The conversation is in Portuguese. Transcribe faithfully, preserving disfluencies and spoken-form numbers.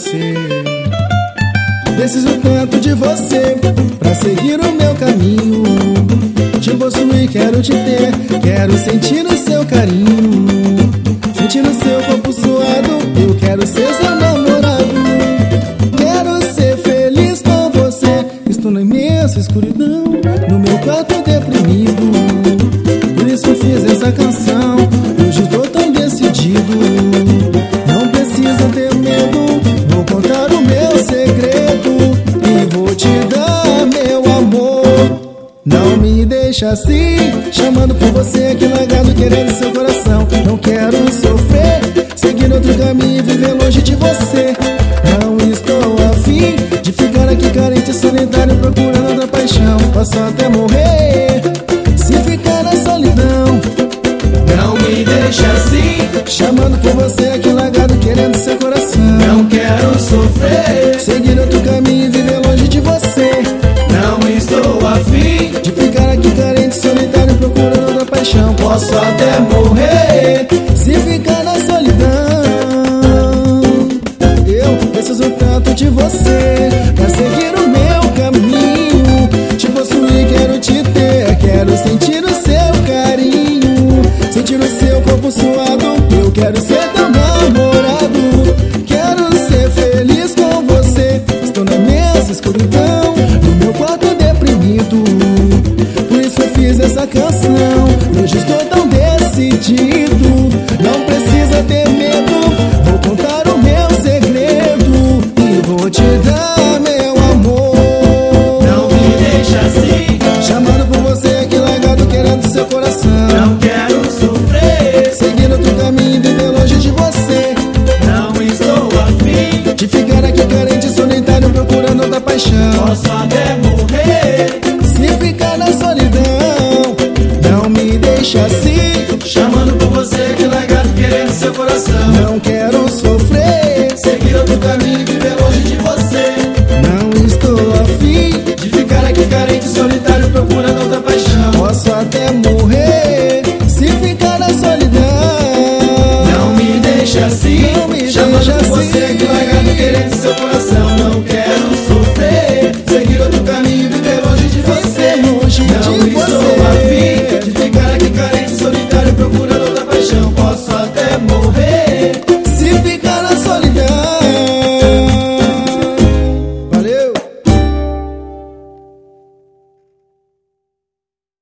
você. Preciso tanto de você pra seguir o meu caminho. Te possuir, quero te ter, quero sentir o seu carinho. Sentir o seu corpo suado, eu quero ser seu namorado. Quero ser feliz com você. Estou na imensa escuridão, no meu quarto deprimido. Por isso fiz essa canção, hoje estou tão decidido. Não precisa ter medo, vou contar o meu segredo e vou te dar meu amor. Não me deixa assim, chamando por você aqui largado, querendo seu coração. Não quero sofrer, seguir outro caminho e viver longe de você. Não estou afim de ficar aqui carente, solitário, procurando outra paixão. Posso até morrer se ficar na solidão. Não me deixa assim, chamando por você aqui largado, querendo seu coração. não quero sofrer, Seguir outro caminho e viver longe de você. não estou afim, De ficar aqui carente, solitário, procurando outra paixão. posso até morrer. Se ficar na solidão, eu preciso tanto de você pra seguir o meu caminho. Te possuir, quero te ter, quero sentir o seu carinho. Sentir o seu corpo suado, eu quero ser teu namorado. Quero ser feliz com você. Estou na mesma escuridão, no meu quarto deprimido. Por isso eu fiz essa canção, hoje estou tão decidido. Não precisa ter medo, vou contar o meu segredo e vou te dar meu amor. Não me deixa assim, Chamando por você aqui largado, querendo seu coração. não quero sofrer, Seguindo outro caminho e viver longe de você. não estou afim, De ficar aqui carente, solitário, procurando outra paixão. posso até morrer. Se ficar na solidão, não me deixa assim.